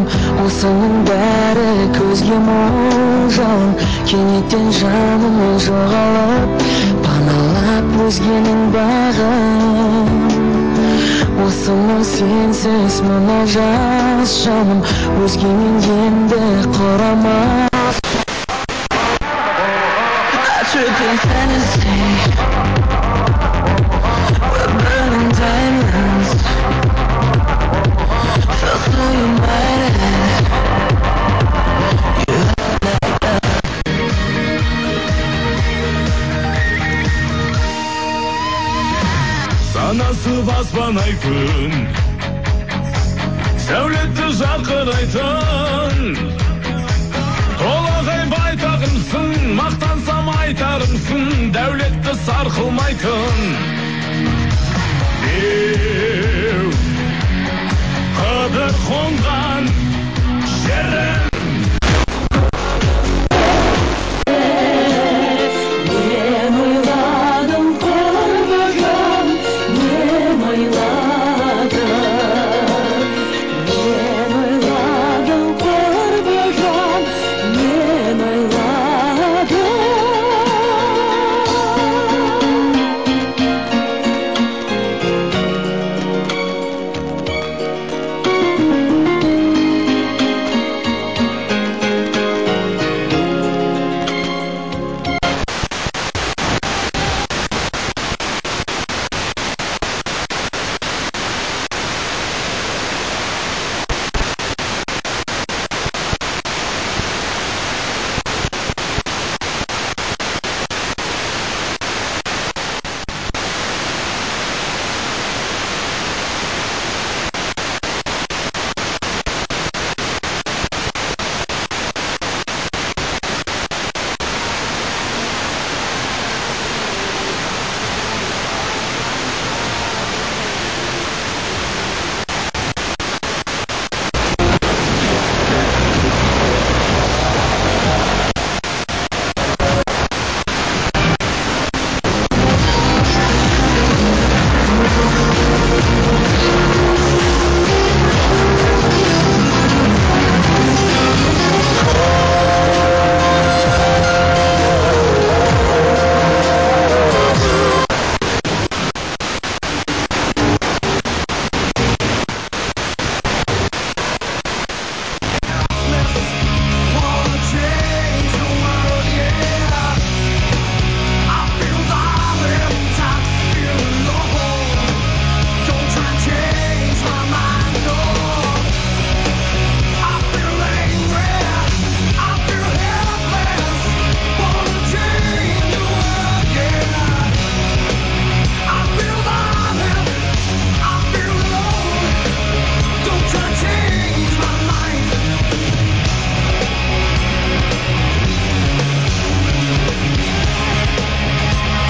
жаным, осының бәрі көзге моншақ. Кенеттен жаным жоғалып, паналап өзгенің бағын. Осының сенсіз мына жас жаным, өзгемен енді құрамас. Tripping fantasy, we're burning diamonds. Felt through your mind. Санасы баспан ай күн, сәулетті жарқырайтын. Толағай байтағымсың, мақтансам айтарымсың, дәулетті сарқылмайтын. Деу, қыдыр қонған жері